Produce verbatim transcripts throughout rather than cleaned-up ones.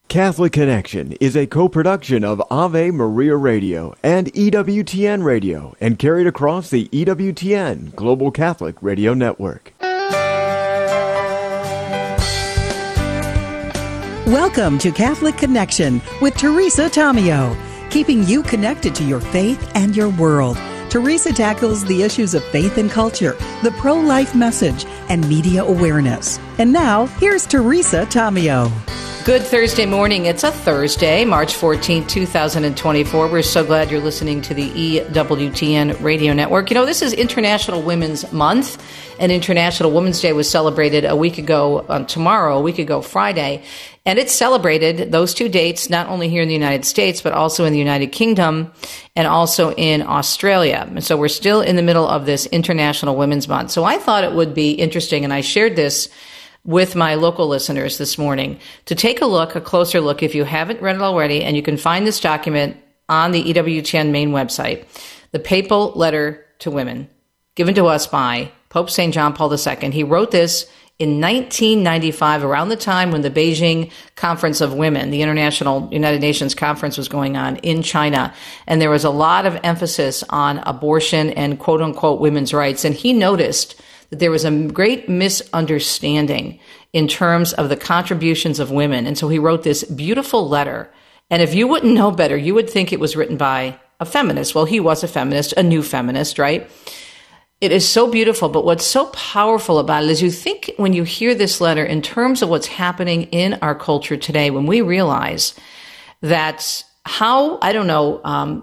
Catholic Connection is a co-production of Ave Maria Radio and E W T N Radio and carried across the E W T N Global Catholic Radio Network. Welcome to Catholic Connection with Teresa Tomeo, keeping you connected to your faith and your world. Teresa tackles the issues of faith and culture, the pro-life message, and media awareness. And now, here's Teresa Tomeo. Good Thursday morning. It's a Thursday, March fourteenth, twenty twenty-four. We're so glad you're listening to the E W T N Radio Network. You know, this is International Women's Month, and International Women's Day was celebrated a week ago, um, tomorrow, a week ago, Friday. And it's celebrated, those two dates, not only here in the United States, but also in the United Kingdom and also in Australia. And so we're still in the middle of this International Women's Month. So I thought it would be interesting, and I shared this with my local listeners this morning, to take a look, a closer look, if you haven't read it already, and you can find this document on the E W T N main website, the Papal Letter to Women, given to us by Pope Saint John Paul the Second. He wrote this in nineteen ninety-five, around the time when the Beijing Conference of Women, the International United Nations Conference, was going on in China. And there was a lot of emphasis on abortion and quote-unquote women's rights. And he noticed that there was a great misunderstanding in terms of the contributions of women. And so he wrote this beautiful letter. And if you wouldn't know better, you would think it was written by a feminist. Well, he was a feminist, a new feminist, right? It is so beautiful. But what's so powerful about it is you think when you hear this letter in terms of what's happening in our culture today, when we realize that how, I don't know, um,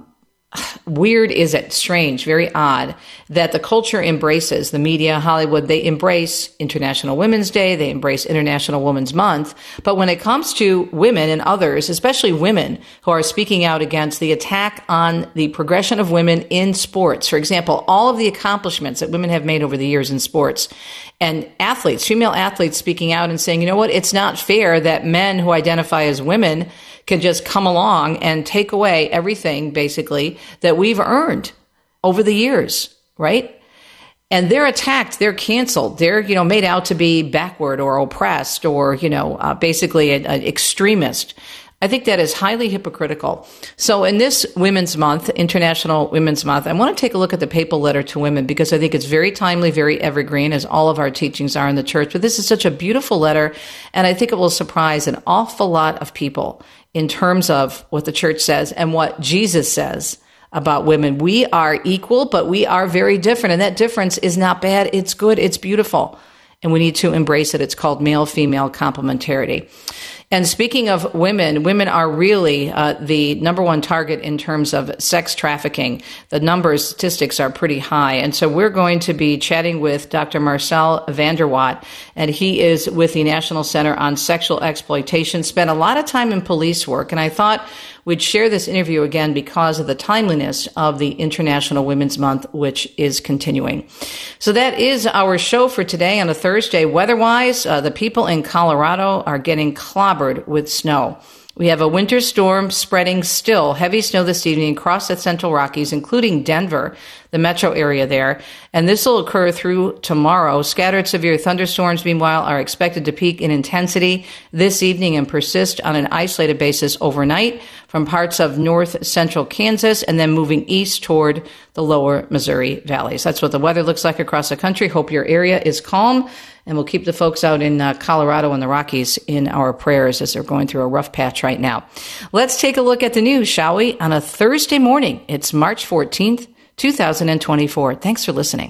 weird is it, strange, very odd, that the culture embraces, the media, Hollywood, they embrace International Women's Day, they embrace International Women's Month. But when it comes to women and others, especially women who are speaking out against the attack on the progression of women in sports, for example, all of the accomplishments that women have made over the years in sports, and athletes, female athletes speaking out and saying, you know what, it's not fair that men who identify as women can just come along and take away everything, basically, that we've earned over the years, right? And they're attacked, they're canceled, they're, you know, made out to be backward or oppressed or, you know, uh, basically an extremist. I think that is highly hypocritical. So in this Women's Month, International Women's Month, I want to take a look at the Papal Letter to Women because I think it's very timely, very evergreen, as all of our teachings are in the church. But this is such a beautiful letter, and I think it will surprise an awful lot of people in terms of what the church says and what Jesus says about women. We are equal, but we are very different, and that difference is not bad. It's good. It's beautiful, and we need to embrace it. It's called male-female complementarity. And speaking of women, women are really uh, the number one target in terms of sex trafficking. The numbers, statistics are pretty high. And so we're going to be chatting with Doctor Marcel van der Watt, and he is with the National Center on Sexual Exploitation, spent a lot of time in police work. And I thought we'd share this interview again because of the timeliness of the International Women's Month, which is continuing. So that is our show for today on a Thursday. Weather-wise, uh, the people in Colorado are getting clobbered with snow. We have a winter storm spreading still, heavy snow this evening across the Central Rockies, including Denver, the metro area there. And this will occur through tomorrow. Scattered severe thunderstorms, meanwhile, are expected to peak in intensity this evening and persist on an isolated basis overnight from parts of north central Kansas and then moving east toward the lower Missouri valleys. That's what the weather looks like across the country. Hope your area is calm. And we'll keep the folks out in uh, Colorado and the Rockies in our prayers as they're going through a rough patch right now. Let's take a look at the news, shall we? On a Thursday morning, it's March fourteenth, twenty twenty-four. Thanks for listening.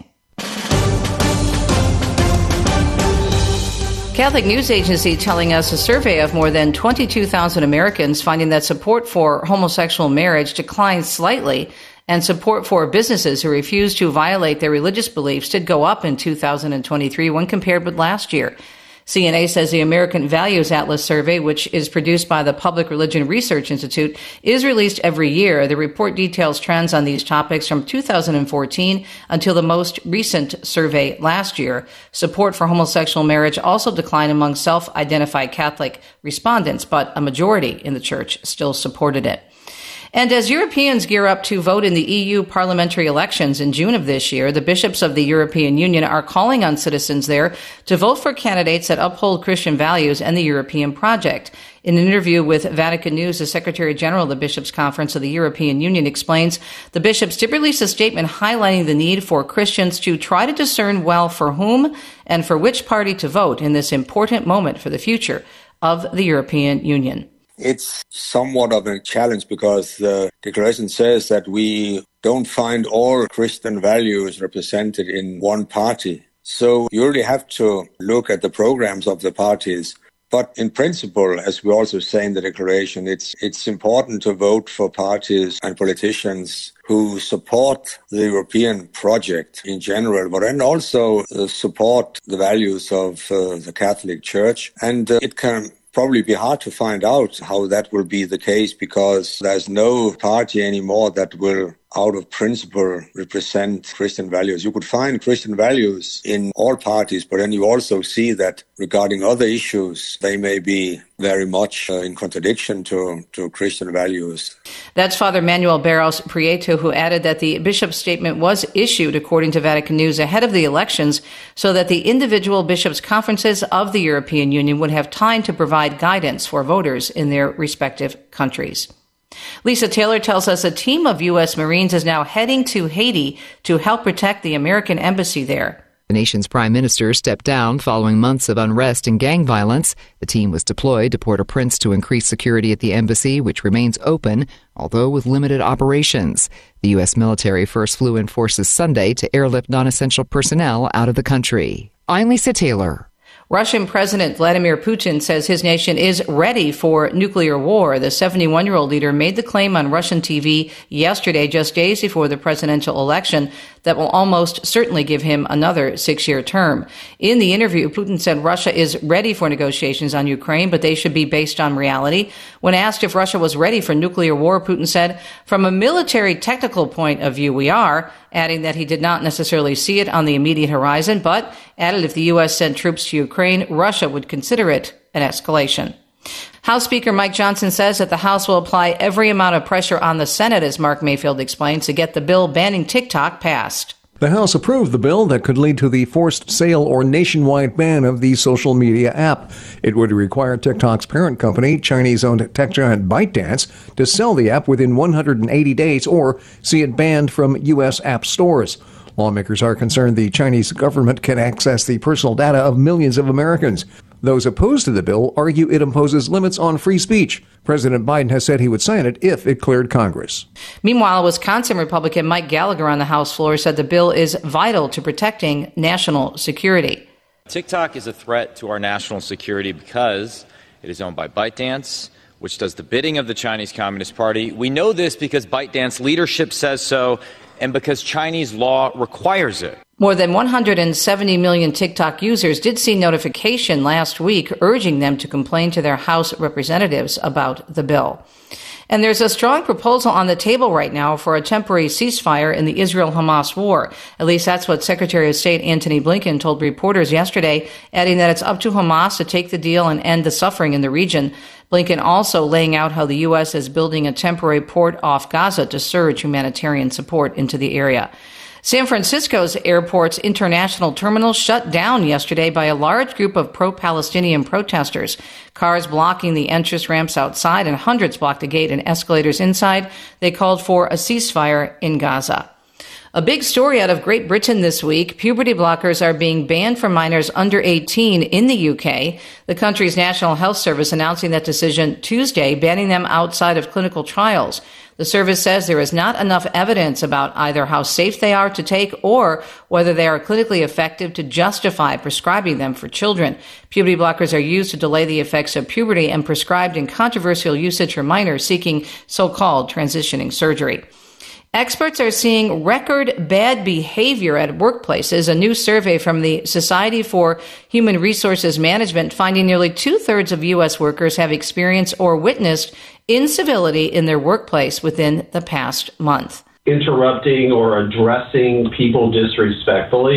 Catholic News Agency telling us a survey of more than twenty-two thousand Americans finding that support for homosexual marriage declined slightly, and support for businesses who refuse to violate their religious beliefs did go up in two thousand twenty-three when compared with last year. C N A says the American Values Atlas survey, which is produced by the Public Religion Research Institute, is released every year. The report details trends on these topics from two thousand fourteen until the most recent survey last year. Support for homosexual marriage also declined among self-identified Catholic respondents, but a majority in the church still supported it. And as Europeans gear up to vote in the E U parliamentary elections in June of this year, the bishops of the European Union are calling on citizens there to vote for candidates that uphold Christian values and the European project. In an interview with Vatican News, the Secretary General of the Bishops' Conference of the European Union explains the bishops did release a statement highlighting the need for Christians to try to discern well for whom and for which party to vote in this important moment for the future of the European Union. It's somewhat of a challenge because the declaration says that we don't find all Christian values represented in one party. So you really have to look at the programs of the parties. But in principle, as we also say in the declaration, it's it's important to vote for parties and politicians who support the European project in general, but then also uh, support the values of uh, the Catholic Church. And uh, it can probably be hard to find out how that will be the case because there's no party anymore that will, out of principle, represent Christian values. You could find Christian values in all parties, but then you also see that regarding other issues, they may be very much uh, in contradiction to, to Christian values. That's Father Manuel Barros Prieto, who added that the bishop's statement was issued, according to Vatican News, ahead of the elections so that the individual bishops' conferences of the European Union would have time to provide guidance for voters in their respective countries. Lisa Taylor tells us a team of U S Marines is now heading to Haiti to help protect the American embassy there. The nation's prime minister stepped down following months of unrest and gang violence. The team was deployed to Port-au-Prince to increase security at the embassy, which remains open, although with limited operations. The U S military first flew in forces Sunday to airlift non-essential personnel out of the country. I'm Lisa Taylor. Russian President Vladimir Putin says his nation is ready for nuclear war. The seventy-one-year-old leader made the claim on Russian T V yesterday, just days before the presidential election, that will almost certainly give him another six-year term. In the interview, Putin said Russia is ready for negotiations on Ukraine, but they should be based on reality. When asked if Russia was ready for nuclear war, Putin said, from a military technical point of view, we are, adding that he did not necessarily see it on the immediate horizon, but added if the U S sent troops to Ukraine, Russia would consider it an escalation. House Speaker Mike Johnson says that the House will apply every amount of pressure on the Senate, as Mark Mayfield explains, to get the bill banning TikTok passed. The House approved the bill that could lead to the forced sale or nationwide ban of the social media app. It would require TikTok's parent company, Chinese-owned tech giant ByteDance, to sell the app within one hundred eighty days or see it banned from U S app stores. Lawmakers are concerned the Chinese government can access the personal data of millions of Americans. Those opposed to the bill argue it imposes limits on free speech. President Biden has said he would sign it if it cleared Congress. Meanwhile, Wisconsin Republican Mike Gallagher on the House floor said the bill is vital to protecting national security. TikTok is a threat to our national security because it is owned by ByteDance, which does the bidding of the Chinese Communist Party. We know this because ByteDance leadership says so and because Chinese law requires it. More than one hundred seventy million TikTok users did see notification last week urging them to complain to their House representatives about the bill. And there's a strong proposal on the table right now for a temporary ceasefire in the Israel-Hamas war. At least that's what Secretary of State Antony Blinken told reporters yesterday, adding that it's up to Hamas to take the deal and end the suffering in the region. Blinken also laying out how the U S is building a temporary port off Gaza to surge humanitarian support into the area. San Francisco's airport's international terminal shut down yesterday by a large group of pro-Palestinian protesters. Cars blocking the entrance ramps outside and hundreds blocked the gate and escalators inside. They called for a ceasefire in Gaza. A big story out of Great Britain this week. Puberty blockers are being banned for minors under eighteen in the U K. The country's National Health Service announcing that decision Tuesday, banning them outside of clinical trials. The service says there is not enough evidence about either how safe they are to take or whether they are clinically effective to justify prescribing them for children. Puberty blockers are used to delay the effects of puberty and prescribed in controversial usage for minors seeking so-called transitioning surgery. Experts are seeing record bad behavior at workplaces. A new survey from the Society for Human Resources Management finding nearly two-thirds of U S workers have experienced or witnessed incivility in their workplace within the past month. Interrupting or addressing people disrespectfully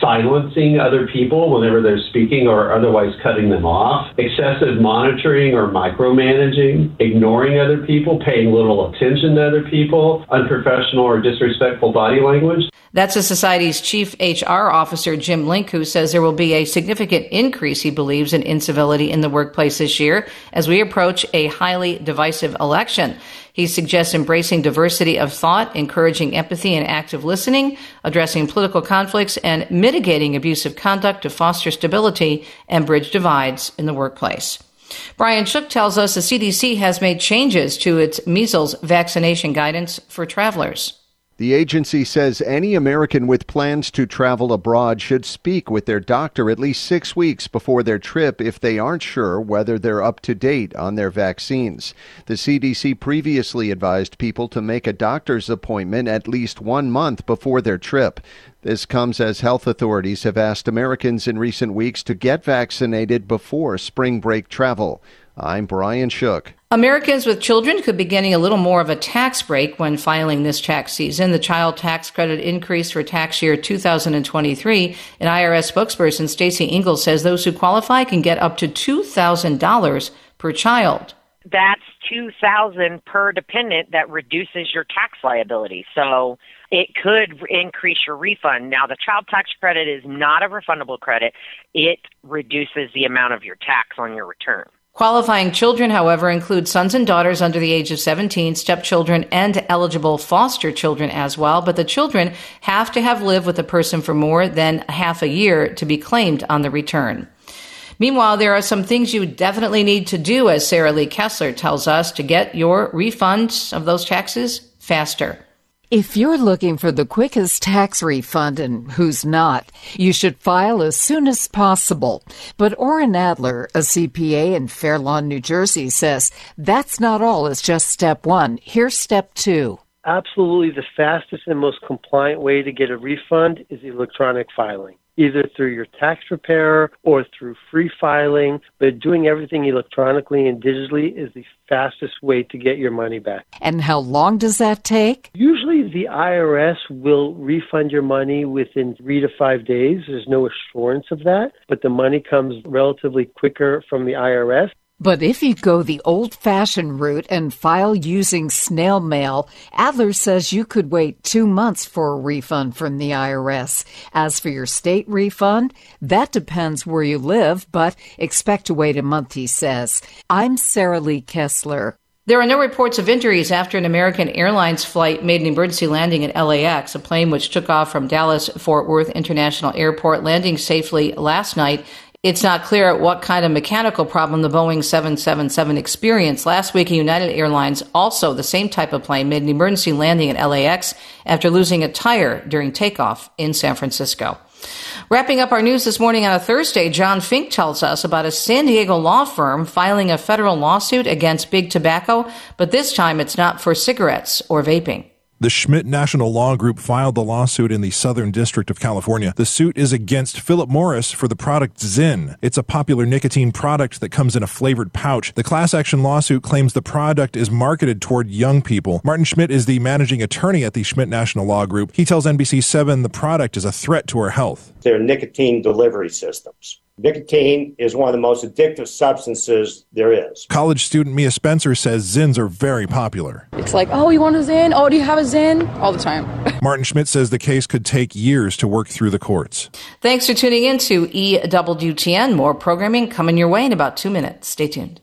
silencing other people whenever they're speaking or otherwise cutting them off, excessive monitoring or micromanaging, ignoring other people, paying little attention to other people, unprofessional or disrespectful body language. That's the Society's Chief H R Officer, Jim Link, who says there will be a significant increase, he believes, in incivility in the workplace this year as we approach a highly divisive election. He suggests embracing diversity of thought, encouraging empathy and active listening, addressing political conflicts, and mitigating abusive conduct to foster stability and bridge divides in the workplace. Brian Shook tells us the C D C has made changes to its measles vaccination guidance for travelers. The agency says any American with plans to travel abroad should speak with their doctor at least six weeks before their trip if they aren't sure whether they're up to date on their vaccines. The C D C previously advised people to make a doctor's appointment at least one month before their trip. This comes as health authorities have asked Americans in recent weeks to get vaccinated before spring break travel. I'm Brian Shook. Americans with children could be getting a little more of a tax break when filing this tax season. The child tax credit increase for tax year two thousand twenty-three. An I R S spokesperson, Stacey Ingalls, says those who qualify can get up to two thousand dollars per child. That's two thousand dollars per dependent that reduces your tax liability. So it could increase your refund. Now, the child tax credit is not a refundable credit. It reduces the amount of your tax on your return. Qualifying children, however, include sons and daughters under the age of seventeen, stepchildren, and eligible foster children as well. But the children have to have lived with a person for more than half a year to be claimed on the return. Meanwhile, there are some things you definitely need to do, as Sarah Lee Kessler tells us, to get your refunds of those taxes faster. If you're looking for the quickest tax refund, and who's not, you should file as soon as possible. But Orrin Adler, a C P A in Fair Lawn, New Jersey, says that's not all. It's just step one. Here's step two. Absolutely the fastest and most compliant way to get a refund is electronic filing, either through your tax preparer or through free filing. But doing everything electronically and digitally is the fastest way to get your money back. And how long does that take? Usually the I R S will refund your money within three to five days. There's no assurance of that, but the money comes relatively quicker from the I R S. But if you go the old-fashioned route and file using snail mail, Adler says you could wait two months for a refund from the I R S. As for your state refund, that depends where you live, but expect to wait a month, he says. I'm Sarah Lee Kessler. There are no reports of injuries after an American Airlines flight made an emergency landing at L A X. A plane which took off from Dallas-Fort Worth International Airport, landing safely last night. It's not clear what kind of mechanical problem the Boeing seven seventy-seven experienced. Last week, United Airlines, also the same type of plane, made an emergency landing at L A X after losing a tire during takeoff in San Francisco. Wrapping up our news this morning on a Thursday, John Fink tells us about a San Diego law firm filing a federal lawsuit against Big Tobacco, but this time it's not for cigarettes or vaping. The Schmidt National Law Group filed the lawsuit in the Southern District of California. The suit is against Philip Morris for the product Zyn. It's a popular nicotine product that comes in a flavored pouch. The class action lawsuit claims the product is marketed toward young people. Martin Schmidt is the managing attorney at the Schmidt National Law Group. He tells N B C seven the product is a threat to our health. They're nicotine delivery systems. Nicotine is one of the most addictive substances there is. College student Mia Spencer says Zyns are very popular. It's like, oh, you want a Zyn? Oh, do you have a Zyn? All the time. Martin Schmidt says the case could take years to work through the courts. Thanks for tuning in to E W T N. More programming coming your way in about two minutes. Stay tuned.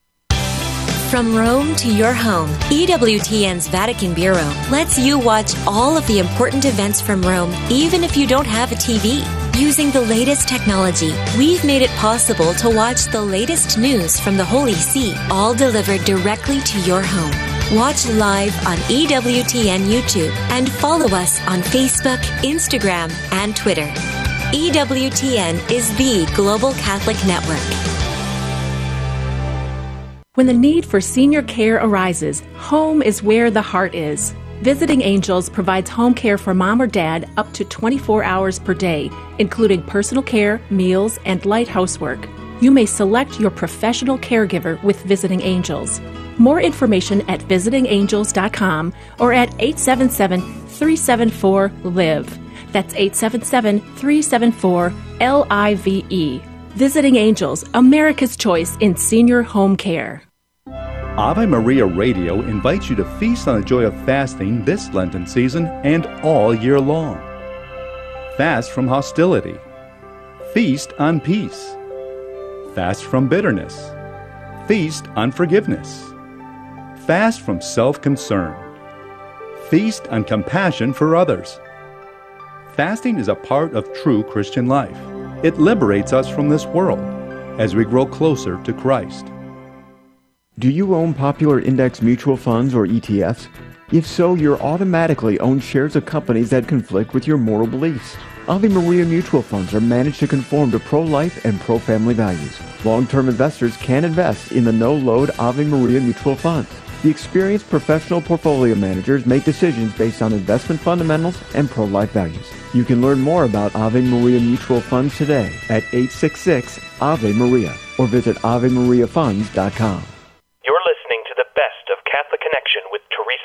From Rome to your home, E W T N's Vatican Bureau lets you watch all of the important events from Rome, even if you don't have a T V. Using the latest technology, we've made it possible to watch the latest news from the Holy See, all delivered directly to your home. Watch live on E W T N YouTube and follow us on Facebook, Instagram, and Twitter. E W T N is the global Catholic network. When the need for senior care arises, home is where the heart is. Visiting Angels provides home care for mom or dad up to twenty-four hours per day, including personal care, meals, and light housework. You may select your professional caregiver with Visiting Angels. More information at visiting angels dot com or at eight seven seven, three seven four, L I V E. That's eight seven seven, three seven four, L I V E. Visiting Angels, America's choice in senior home care. Ave Maria Radio invites you to feast on the joy of fasting this Lenten season and all year long. Fast from hostility. Feast on peace. Fast from bitterness. Feast on forgiveness. Fast from self-concern. Feast on compassion for others. Fasting is a part of true Christian life. It liberates us from this world as we grow closer to Christ. Do you own popular index mutual funds or E T Fs? If so, you're automatically own shares of companies that conflict with your moral beliefs. Ave Maria mutual funds are managed to conform to pro-life and pro-family values. Long-term investors can invest in the no-load Ave Maria mutual funds. The experienced professional portfolio managers make decisions based on investment fundamentals and pro-life values. You can learn more about Ave Maria mutual funds today at eight six six, A V E Maria or visit ave maria funds dot com. You're listening to the best of Catholic Connection with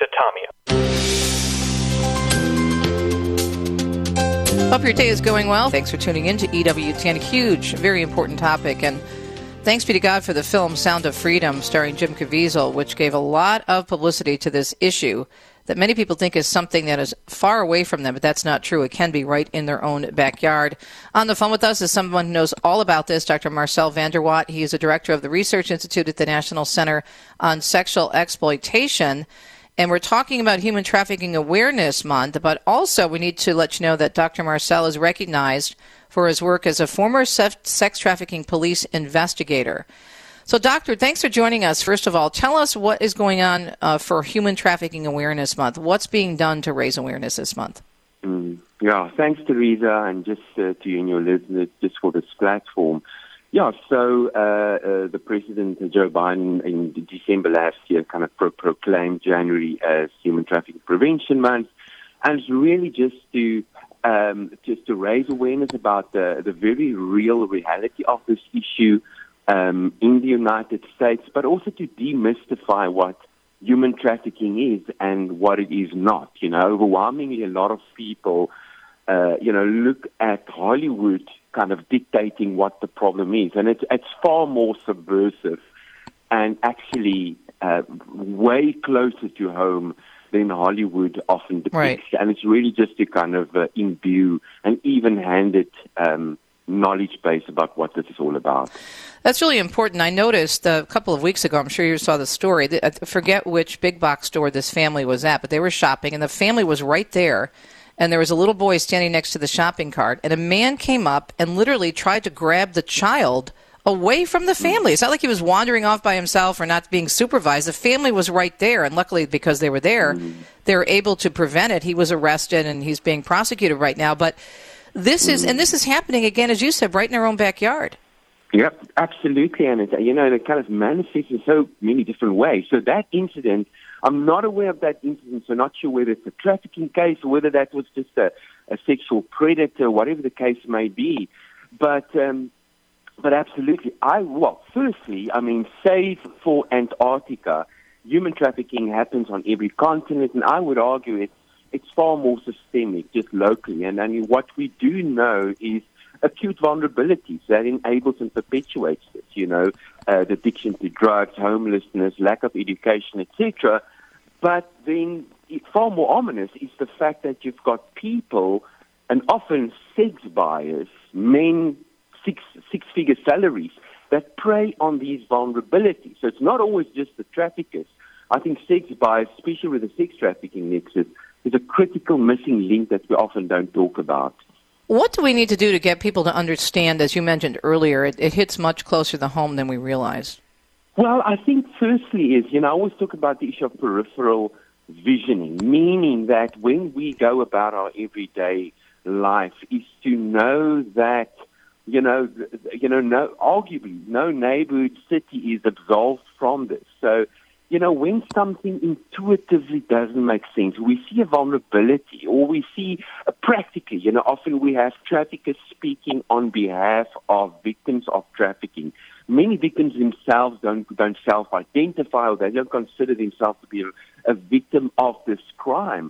Teresa Tomeo. Hope your day is going well. Thanks for tuning in to E W T N. Huge, very important topic. And thanks be to God for the film Sound of Freedom starring Jim Caviezel, which gave a lot of publicity to this issue that many people think is something that is far away from them, but that's not true. It can be right in their own backyard. On the phone with us is someone who knows all about this, Doctor Marcel Vanderwatt. He is a director of the Research Institute at the National Center on Sexual Exploitation. And we're talking about Human Trafficking Awareness Month, but also we need to let you know that Doctor Marcel is recognized for his work as a former sex trafficking police investigator. So, Doctor, thanks for joining us. First of all, tell us what is going on uh, for Human Trafficking Awareness Month. What's being done to raise awareness this month? Mm, yeah, thanks, Teresa, and just uh, to you and your listeners, just for this platform. Yeah, so uh, uh, the President, Joe Biden, in December last year kind of pro- proclaimed January as Human Trafficking Prevention Month, and it's really just to um, just to raise awareness about the, the very real reality of this issue um, in the United States, but also to demystify what human trafficking is and what it is not. You know, overwhelmingly, a lot of people, uh, you know, look at Hollywood kind of dictating what the problem is. And it's, it's far more subversive and actually uh, way closer to home than Hollywood often depicts. Right. And it's really just to kind of uh, imbue an even-handed um, knowledge base about what this is all about. That's really important. I noticed a couple of weeks ago, I'm sure you saw the story, I forget which big box store this family was at, but they were shopping, and the family was right there. And there was a little boy standing next to the shopping cart, and a man came up and literally tried to grab the child away from the family. It's not like he was wandering off by himself or not being supervised. The family was right there, and luckily because they were there, mm-hmm. they were able to prevent it. He was arrested, and he's being prosecuted right now. But this mm-hmm. is, and this is happening again, as you said, right in our own backyard. Yep, absolutely, and it, you know, it kind of manifests in so many different ways. So that incident, I'm not aware of that incident, so not sure whether it's a trafficking case or whether that was just a, a sexual predator, whatever the case may be. But um, but absolutely, I well, firstly, I mean, save for Antarctica, human trafficking happens on every continent, and I would argue it's it's far more systemic, just locally. And I mean, what we do know is acute vulnerabilities that enables and perpetuates this, you know, uh, the addiction to drugs, homelessness, lack of education, et cetera. But then far more ominous is the fact that you've got people, and often sex buyers, men, six, six-figure salaries, that prey on these vulnerabilities. So it's not always just the traffickers. I think sex buyers, especially with the sex trafficking nexus, is a critical missing link that we often don't talk about. What do we need to do to get people to understand, as you mentioned earlier, it, it hits much closer to home than we realize? Well, I think firstly is, you know, I always talk about the issue of peripheral visioning, meaning that when we go about our everyday life is to know that, you know, you know, no, arguably no neighborhood city is absolved from this. So, you know, when something intuitively doesn't make sense, we see a vulnerability, or we see a practically, you know, often we have traffickers speaking on behalf of victims of trafficking. Many victims themselves don't don't self-identify, or they don't consider themselves to be a, a victim of this crime.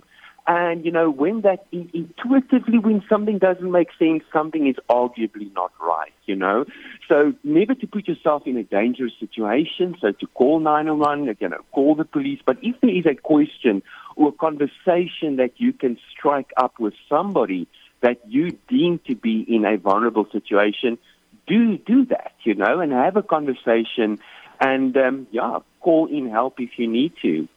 And, you know, when that intuitively, when something doesn't make sense, something is arguably not right, you know. So never to put yourself in a dangerous situation, so to call nine one one, you know, call the police. But if there is a question or a conversation that you can strike up with somebody that you deem to be in a vulnerable situation, do do that, you know, and have a conversation and, um, yeah, call in help if you need to.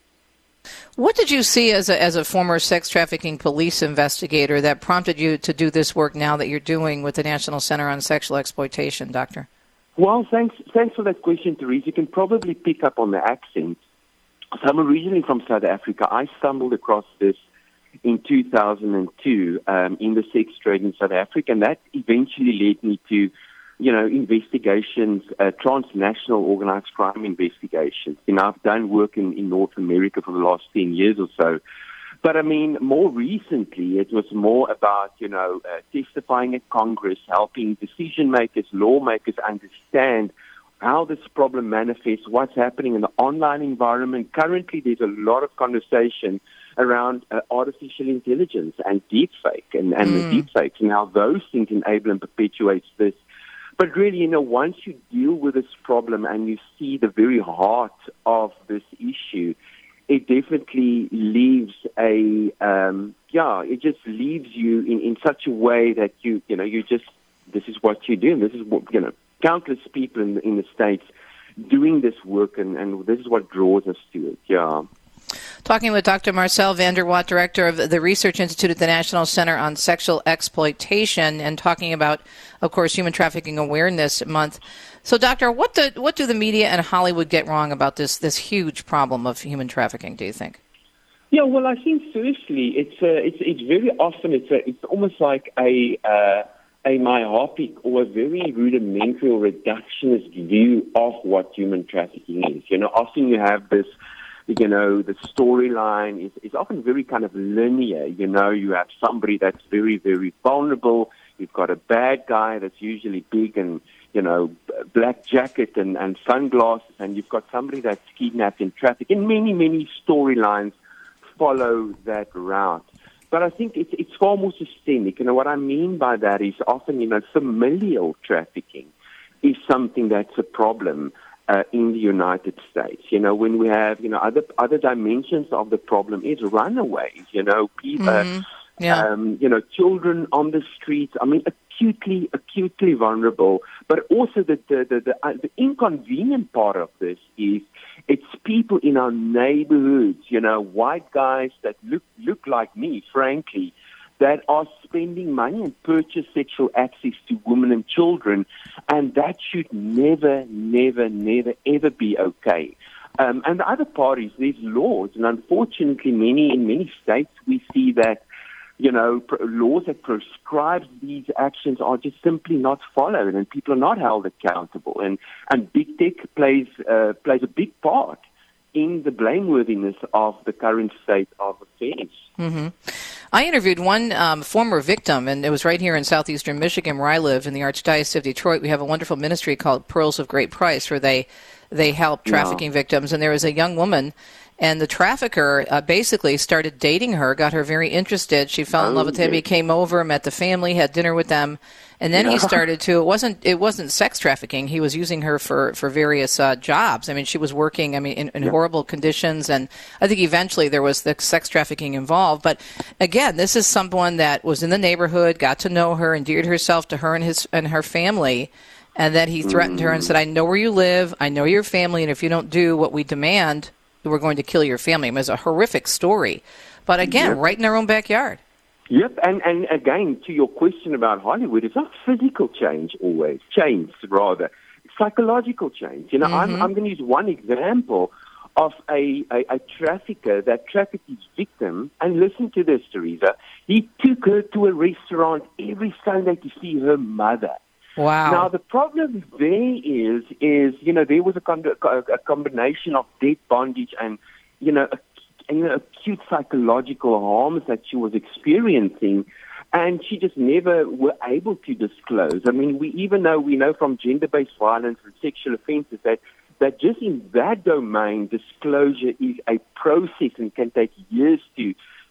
What did you see as a, as a former sex trafficking police investigator that prompted you to do this work now that you're doing with the National Center on Sexual Exploitation, Doctor? Well, thanks thanks for that question, Therese. You can probably pick up on the accent. So I'm originally from South Africa. I stumbled across this in two thousand two um, in the sex trade in South Africa, and that eventually led me to you know, investigations, uh, transnational organized crime investigations. You know, I've done work in, in North America for the last ten years or so. But, I mean, more recently, it was more about, you know, uh, testifying at Congress, helping decision makers, lawmakers understand how this problem manifests, what's happening in the online environment. Currently, there's a lot of conversation around uh, artificial intelligence and deepfake and, and mm. the deepfakes and how those things enable and perpetuate this. But really, you know, once you deal with this problem and you see the very heart of this issue, it definitely leaves a, um, yeah, it just leaves you in, in such a way that you, you know, you just, this is what you do. And this is what, you know, countless people in, in the States doing this work, and, and this is what draws us to it, yeah. Talking with Doctor Marcel Vanderwatt, Director of the Research Institute at the National Center on Sexual Exploitation, and talking about, of course, Human Trafficking Awareness Month. So, Doctor, what do, what do the media and Hollywood get wrong about this this huge problem of human trafficking, do you think? Yeah, well, I think seriously, it's uh, it's it's very often, it's a, it's almost like a... Uh, a myopic or a very rudimentary or reductionist view of what human trafficking is. You know, often you have this, you know, the storyline is, is often very kind of linear. You know, you have somebody that's very, very vulnerable. You've got a bad guy that's usually big and, you know, black jacket and, and sunglasses, and you've got somebody that's kidnapped and trafficked. And many, many storylines follow that route. But I think it's, it's far more systemic. You know, what I mean by that is often, you know, familial trafficking is something that's a problem uh, in the United States. You know, when we have, you know, other other dimensions of the problem is runaways, you know, people, mm-hmm. yeah. um, you know, children on the streets. I mean, acutely, acutely vulnerable. But also the, the, the, the, uh, the inconvenient part of this is it's people in our neighborhoods, you know, white guys that look look like me, frankly, that are spending money and purchase sexual access to women and children, and that should never, never, never, ever be okay. Um, and the other part is there's laws, and unfortunately, many in many states we see that, you know, pr- laws that prescribe these actions are just simply not followed, and people are not held accountable. And and big tech plays uh, plays a big part in the blameworthiness of the current state of affairs. Mm-hmm. I interviewed one um, former victim, and it was right here in southeastern Michigan where I live, in the Archdiocese of Detroit. We have a wonderful ministry called Pearls of Great Price, where they they help trafficking yeah. victims. And there was a young woman, and the trafficker uh, basically started dating her, got her very interested. She fell in love with him. He came over, met the family, had dinner with them, and then yeah. he started to. It wasn't. It wasn't sex trafficking. He was using her for for various uh, jobs. I mean, she was working. I mean, in, in yeah. horrible conditions, and I think eventually there was the sex trafficking involved. But again, this is someone that was in the neighborhood, got to know her, endeared herself to her and his and her family. And then he threatened mm. her and said, I know where you live, I know your family, and if you don't do what we demand, we're going to kill your family. I mean, it's a horrific story. But again, yep. right in their own backyard. Yep, and, and again, to your question about Hollywood, it's not physical change always, change rather, psychological change. You know, mm-hmm. I'm, I'm going to use one example of a, a, a trafficker that trafficked his victim, and listen to this, Teresa. He took her to a restaurant every Sunday to see her mother. Wow. Now, the problem there is, is you know, there was a, con- a combination of debt bondage and, you know, a, you know, acute psychological harms that she was experiencing, and she just never were able to disclose. I mean, we even know, we know from gender-based violence and sexual offenses that, that just in that domain, disclosure is a process and can take years to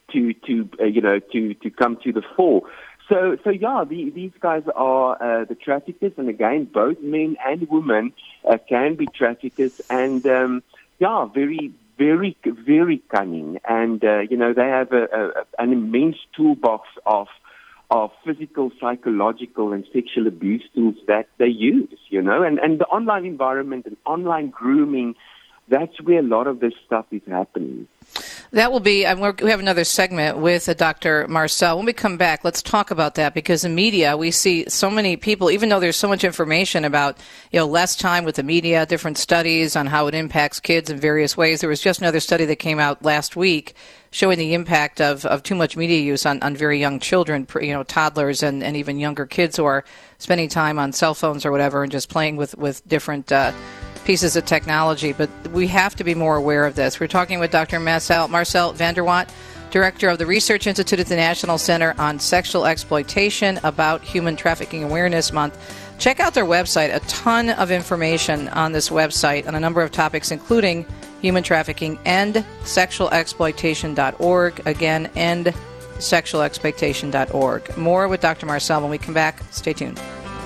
to to uh, you know to to come to the fore. So so yeah, the, these guys are uh, the traffickers, and again, both men and women uh, can be traffickers, and um, yeah, very very very cunning, and uh, you know they have a, a, an immense toolbox of of physical, psychological, and sexual abuse tools that they use. You know, and and the online environment and online grooming, that's where a lot of this stuff is happening. That will be, and we're, we have another segment with uh, Doctor Marcel. When we come back, let's talk about that, because in media, we see so many people, even though there's so much information about, you know, less time with the media, different studies on how it impacts kids in various ways. There was just another study that came out last week showing the impact of, of too much media use on, on very young children, you know, toddlers and, and even younger kids who are spending time on cell phones or whatever and just playing with, with different uh pieces of technology, but we have to be more aware of this. We're talking with Doctor Marcel, Marcel van der Watt, Director of the Research Institute at the National Center on Sexual Exploitation, about Human Trafficking Awareness Month. Check out their website. A ton of information on this website on a number of topics, including human trafficking, end sexual exploitation dot org. Again, end sexual exploitation dot org. More with Doctor Marcel when we come back. Stay tuned.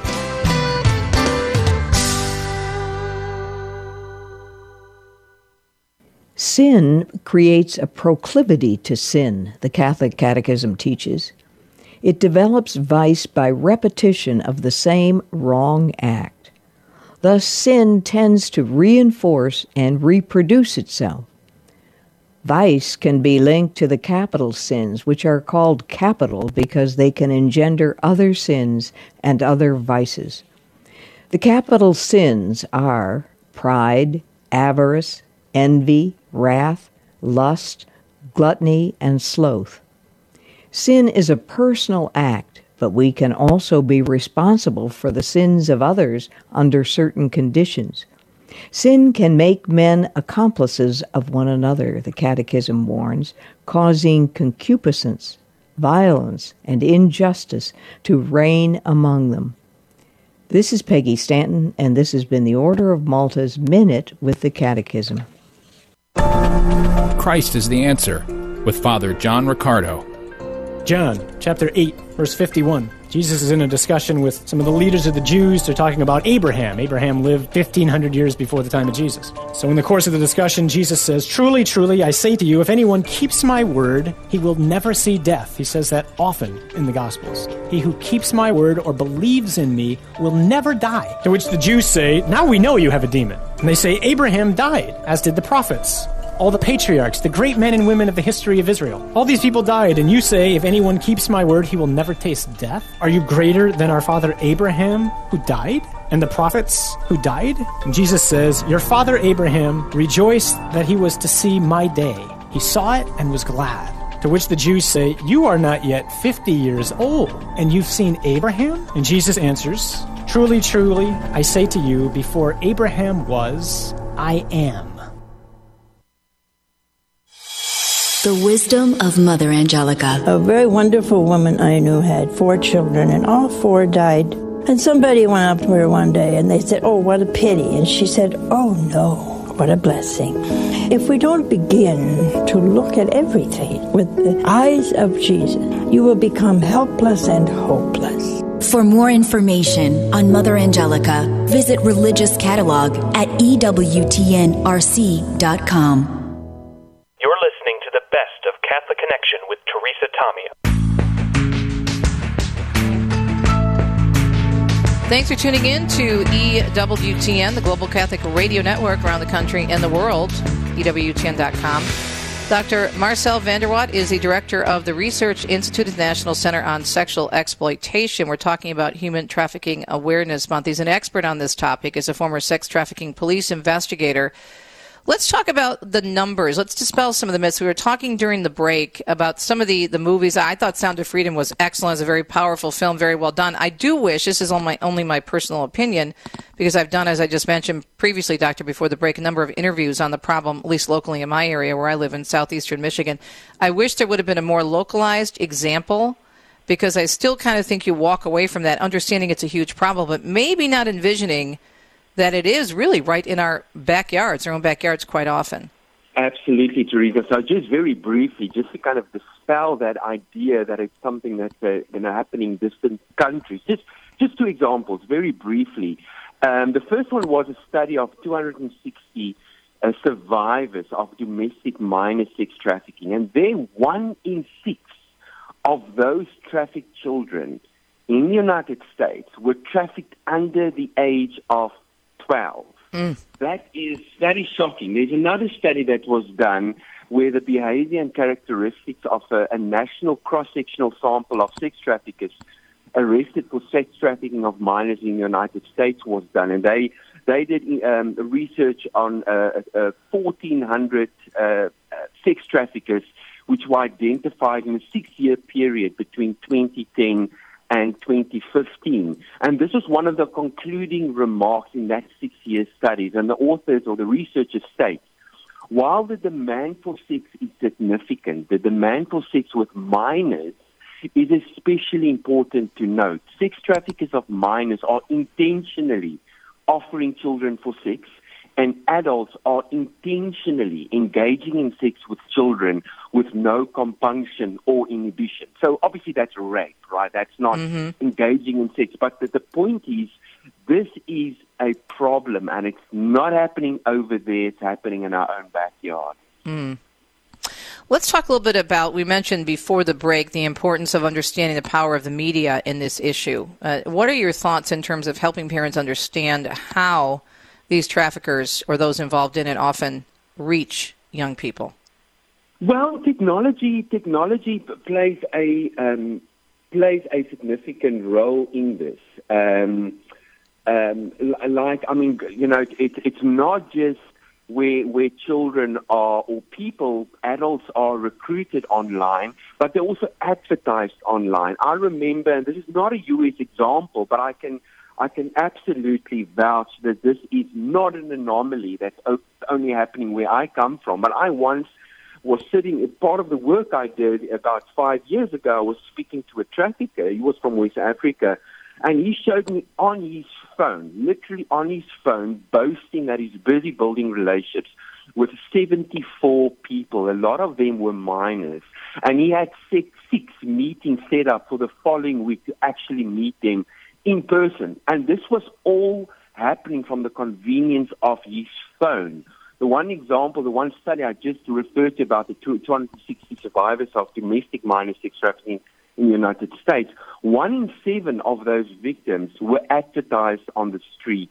Sin creates a proclivity to sin, the Catholic Catechism teaches. It develops vice by repetition of the same wrong act. Thus, sin tends to reinforce and reproduce itself. Vice can be linked to the capital sins, which are called capital because they can engender other sins and other vices. The capital sins are pride, avarice, envy, wrath, lust, gluttony, and sloth. Sin is a personal act, but we can also be responsible for the sins of others under certain conditions. Sin can make men accomplices of one another, the Catechism warns, causing concupiscence, violence, and injustice to reign among them. This is Peggy Stanton, and this has been the Order of Malta's Minute with the Catechism. Christ is the Answer, with Father John Riccardo. John, chapter eight, verse fifty-one. Jesus is in a discussion with some of the leaders of the Jews. They're talking about Abraham. Abraham lived fifteen hundred years before the time of Jesus. So in the course of the discussion, Jesus says, "Truly, truly, I say to you, if anyone keeps my word, he will never see death." He says that often in the Gospels. "He who keeps my word or believes in me will never die." To which the Jews say, "Now we know you have a demon." And they say, "Abraham died, as did the prophets. All the patriarchs, the great men and women of the history of Israel. All these people died, and you say, if anyone keeps my word, he will never taste death? Are you greater than our father Abraham, who died? And the prophets who died?" And Jesus says, "Your father Abraham rejoiced that he was to see my day. He saw it and was glad." To which the Jews say, "You are not yet fifty years old, and you've seen Abraham?" And Jesus answers, "Truly, truly, I say to you, before Abraham was, I am." The wisdom of Mother Angelica. A very wonderful woman I knew had four children, and all four died. And somebody went up to her one day, and they said, "Oh, what a pity." And she said, "Oh, no, what a blessing." If we don't begin to look at everything with the eyes of Jesus, you will become helpless and hopeless. For more information on Mother Angelica, visit Religious Catalog at E W T N R C dot com. You're listening to the best of Catholic Connection with Teresa Tomeo. Thanks for tuning in to E W T N, the Global Catholic Radio Network around the country and the world, E W T N dot com. Doctor Marcel van der Watt is the director of the Research Institute at the National Center on Sexual Exploitation. We're talking about Human Trafficking Awareness Month. He's an expert on this topic as a former sex trafficking police investigator. Let's talk about the numbers. Let's dispel some of the myths. We were talking during the break about some of the, the movies. I thought Sound of Freedom was excellent. It's a very powerful film, very well done. I do wish, this is only my, only my personal opinion, because I've done, as I just mentioned previously, Doctor, before the break, a number of interviews on the problem, at least locally in my area where I live in southeastern Michigan. I wish there would have been a more localized example, because I still kind of think you walk away from that understanding it's a huge problem, but maybe not envisioning that it is really right in our backyards, our own backyards quite often. Absolutely, Teresa. So just very briefly, just to kind of dispel that idea that it's something that's uh, you know, happening in distant countries. Just, just two examples, very briefly. Um, the first one was a study of two hundred sixty uh, survivors of domestic minor sex trafficking. And then one in six of those trafficked children in the United States were trafficked under the age of twelve. Mm. That is that is shocking. There's another study that was done where the behavior and characteristics of a, a national cross-sectional sample of sex traffickers arrested for sex trafficking of minors in the United States was done, and they they did um, research on uh, uh, fourteen hundred uh, uh, sex traffickers, which were identified in a six-year period between twenty ten and twenty fifteen. And this was one of the concluding remarks in that six-year studies. And the authors or the researchers state, while the demand for sex is significant, the demand for sex with minors is especially important to note. Sex traffickers of minors are intentionally offering children for sex, and adults are intentionally engaging in sex with children with no compunction or inhibition. So obviously that's rape, right? That's not mm-hmm. engaging in sex. But the, the point is, this is a problem, and it's not happening over there. It's happening in our own backyard. Mm. Let's talk a little bit about, we mentioned before the break, the importance of understanding the power of the media in this issue. Uh, what are your thoughts in terms of helping parents understand how these traffickers or those involved in it often reach young people? Well, technology technology plays a um, plays a significant role in this. Um, um, like, I mean, you know, it, it's not just where where children are or people, adults are recruited online, but they're also advertised online. I remember, and this is not a U S example, but I can I can absolutely vouch that this is not an anomaly that's only happening where I come from. But I once was sitting, part of the work I did about five years ago, I was speaking to a trafficker. He was from West Africa, and he showed me on his phone, literally on his phone, boasting that he's busy building relationships with seventy-four people. A lot of them were minors. And he had six, six meetings set up for the following week to actually meet them in person. And this was all happening from the convenience of his phone. The one example, the one study I just referred to about the two hundred sixty survivors of domestic minor sex trafficking in the United States, one in seven of those victims were advertised on the street.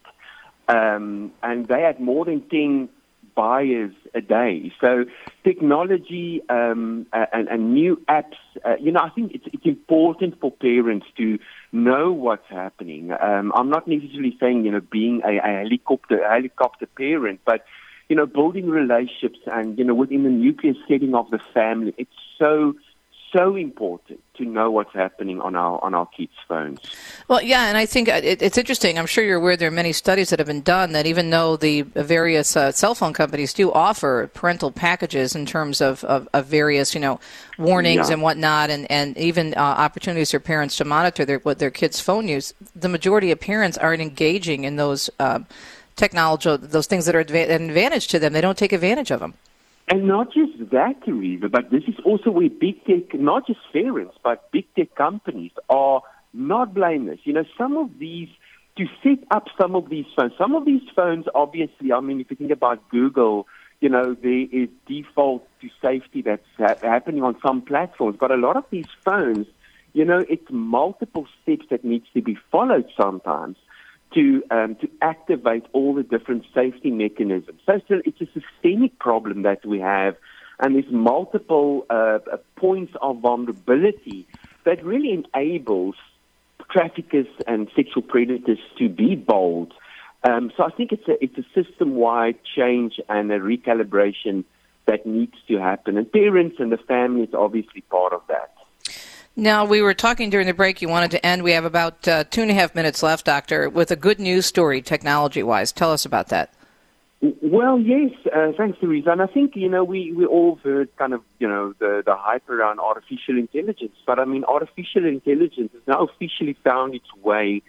Um, and they had more than ten buyers a day. So technology um, and, and new apps, uh, you know, I think it's, it's important for parents to know what's happening. Um, I'm not necessarily saying, you know, being a, a helicopter a helicopter parent, but, you know, building relationships and, you know, within the nuclear setting of the family, it's so so important to know what's happening on our on our kids' phones. Well, yeah, and I think it, it's interesting. I'm sure you're aware there are many studies that have been done that even though the various uh, cell phone companies do offer parental packages in terms of, of, of various, you know, warnings yeah. and whatnot, and, and even uh, opportunities for parents to monitor their what their kids' phone use, the majority of parents aren't engaging in those uh, technology, those things that are an advantage to them. They don't take advantage of them. And not just that, Teresa, but this is also where big tech, not just parents, but big tech companies are not blameless. You know, some of these, to set up some of these phones, some of these phones, obviously, I mean, if you think about Google, you know, there is default to safety that's ha- happening on some platforms. But a lot of these phones, you know, it's multiple steps that needs to be followed sometimes to um, to activate all the different safety mechanisms. So it's a, it's a systemic problem that we have, and there's multiple uh, points of vulnerability that really enables traffickers and sexual predators to be bold. Um, so I think it's a it's a system-wide change and a recalibration that needs to happen, and parents and the family is obviously part of that. Now, we were talking during the break, you wanted to end. We have about uh, two and a half minutes left, Doctor, with a good news story technology-wise. Tell us about that. Well, yes, uh, thanks, Teresa. And I think, you know, we, we all heard kind of, you know, the, the hype around artificial intelligence. But, I mean, artificial intelligence has now officially found its way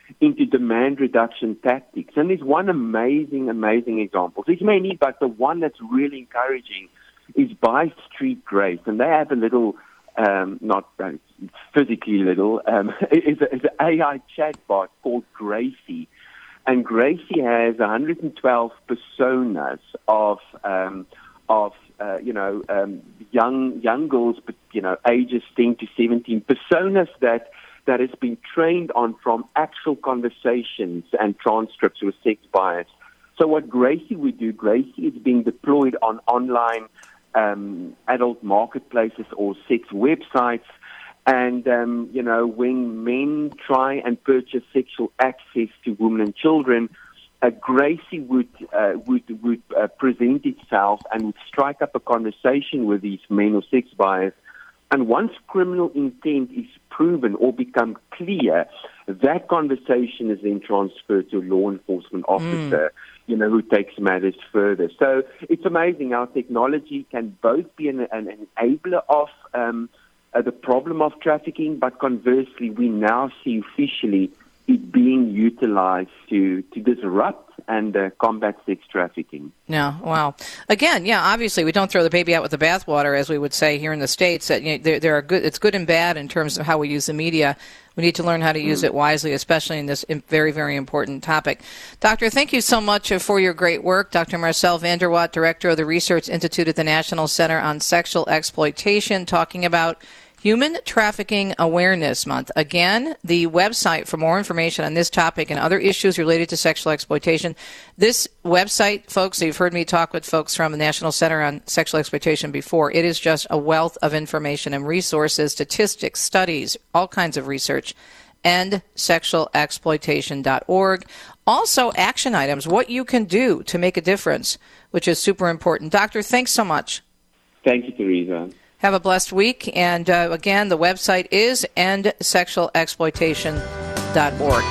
into demand reduction tactics. And there's one amazing, amazing example. There's many, but the one that's really encouraging is by Street Grace. And they have a little, um, not uh, physically little, um, it's, a, it's an A I chatbot called Gracie. And Gracie has one hundred twelve personas of, um, of uh, you know, um, young young girls, but you know, ages ten to seventeen, personas that that has been trained on from actual conversations and transcripts with sex bias. So what Gracie would do, Gracie is being deployed on online um, adult marketplaces or sex websites. And, um, you know, when men try and purchase sexual access to women and children, uh, Gracie would uh, would, would uh, present itself and would strike up a conversation with these men or sex buyers. And once criminal intent is proven or become clear, that conversation is then transferred to a law enforcement officer, mm. you know, who takes matters further. So it's amazing how technology can both be an, an enabler of um, uh, the problem of trafficking, but conversely, we now see officially it being utilized to, to disrupt and uh, combat sex trafficking. Yeah, wow. Again, yeah, obviously we don't throw the baby out with the bathwater, as we would say here in the States. That you know, there, there are good, it's good and bad in terms of how we use the media. We need to learn how to use mm. it wisely, especially in this very, very important topic. Doctor, thank you so much for your great work. Doctor Marcel van der Watt, Director of the Research Institute at the National Center on Sexual Exploitation, talking about Human Trafficking Awareness Month. Again, the website for more information on this topic and other issues related to sexual exploitation. This website, folks, you've heard me talk with folks from the National Center on Sexual Exploitation before. It is just a wealth of information and resources, statistics, studies, all kinds of research. end sexual exploitation dot org. Also, action items, what you can do to make a difference, which is super important. Doctor, thanks so much. Thank you, Teresa. Have a blessed week. And uh, again, the website is end sexual exploitation dot org.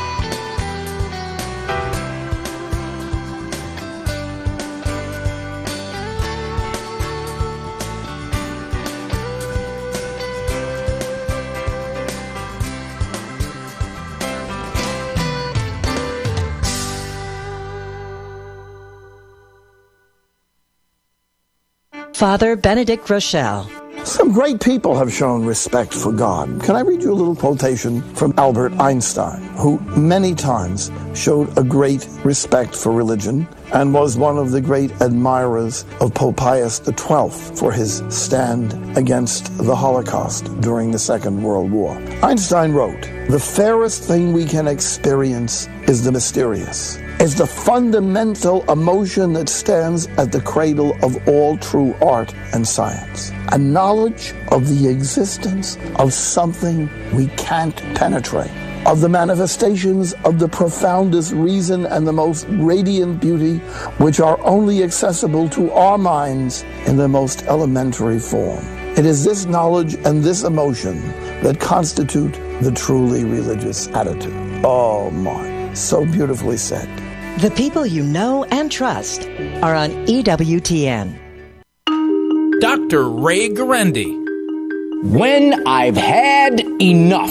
Father Benedict Rochelle. Some great people have shown respect for God. Can I read you a little quotation from Albert Einstein, who many times showed a great respect for religion and was one of the great admirers of Pope Pius the twelfth for his stand against the Holocaust during the Second World War. Einstein wrote, "The fairest thing we can experience is the mysterious. It's the fundamental emotion that stands at the cradle of all true art and science. A knowledge of the existence of something we can't penetrate, of the manifestations of the profoundest reason and the most radiant beauty, which are only accessible to our minds in the most elementary form. It is this knowledge and this emotion that constitute the truly religious attitude." Oh my, so beautifully said. The people you know and trust are on E W T N. Doctor Ray Guarendi. When I've had enough.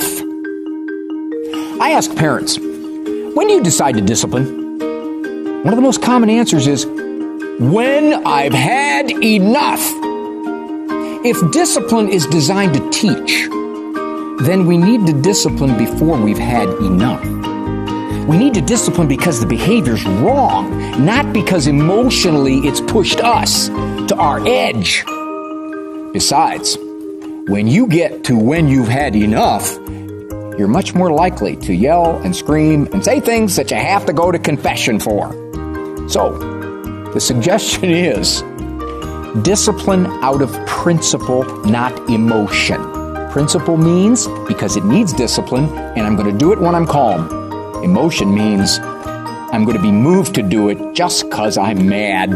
I ask parents, when do you decide to discipline? One of the most common answers is, when I've had enough. If discipline is designed to teach, then we need to discipline before we've had enough. We need to discipline because the behavior's wrong, not because emotionally it's pushed us to our edge. Besides, when you get to when you've had enough, you're much more likely to yell and scream and say things that you have to go to confession for. So, the suggestion is discipline out of principle, not emotion. Principle means because it needs discipline, and I'm going to do it when I'm calm. Emotion means I'm going to be moved to do it just because I'm mad.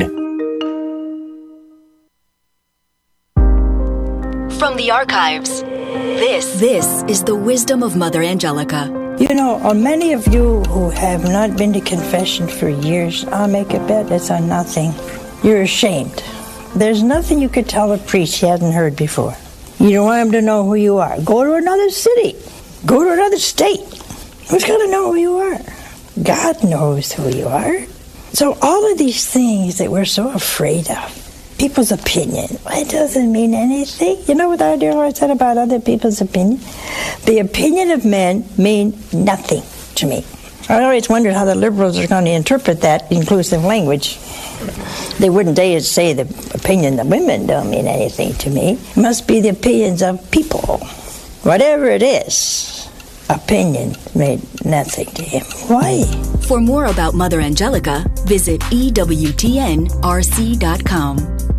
From the archives, this This is the wisdom of Mother Angelica. You know, on many of you who have not been to confession for years, I'll make a bet it's on nothing. You're ashamed. There's nothing you could tell a priest he hasn't heard before. You don't want him to know who you are. Go to another city. Go to another state. Who's going to know who you are? God knows who you are. So all of these things that we're so afraid of, people's opinion, it doesn't mean anything. You know what our dear Lord said about other people's opinion? The opinion of men mean nothing to me. I always wondered how the liberals are going to interpret that inclusive language. They wouldn't dare say the opinion of women don't mean anything to me. It must be the opinions of people. Whatever it is, opinion made nothing to him. Why? For more about Mother Angelica, visit E W T N R C dot com.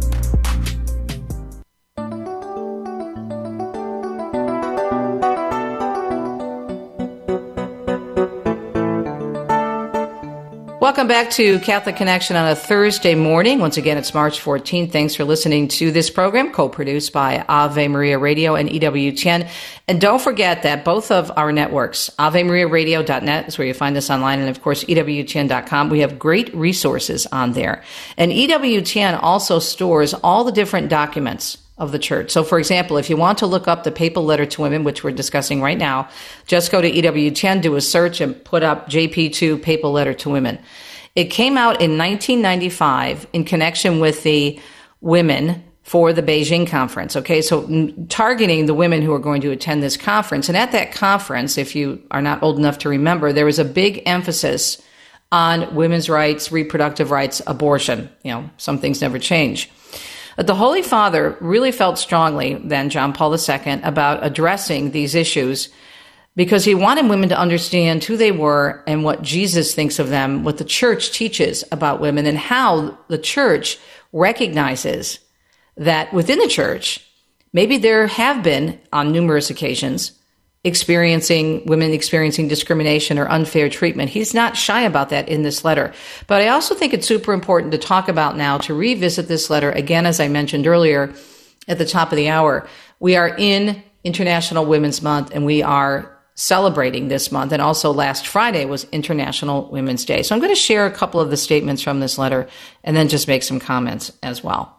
Welcome back to Catholic Connection on a Thursday morning. Once again, it's March fourteenth. Thanks for listening to this program, co-produced by Ave Maria Radio and E W T N. And don't forget that both of our networks, ave maria radio dot net is where you find us online, and of course, E W T N dot com. We have great resources on there. And E W T N also stores all the different documents of the church. So, for example, if you want to look up the papal letter to women, which we're discussing right now, just go to E W T N, do a search, and put up J P two papal letter to women. It came out in nineteen ninety-five in connection with the women for the Beijing conference. Okay, so m- targeting the women who are going to attend this conference. And at that conference, if you are not old enough to remember, there was a big emphasis on women's rights, reproductive rights, abortion. You know, some things never change. But the Holy Father really felt strongly then, John Paul the Second, about addressing these issues because he wanted women to understand who they were and what Jesus thinks of them, what the church teaches about women, and how the church recognizes that within the church, maybe there have been, on numerous occasions, experiencing women experiencing discrimination or unfair treatment. He's not shy about that in this letter. But I also think it's super important to talk about now, to revisit this letter. Again, as I mentioned earlier at the top of the hour, we are in International Women's Month, and we are celebrating this month. And also last Friday was International Women's Day. So I'm going to share a couple of the statements from this letter and then just make some comments as well.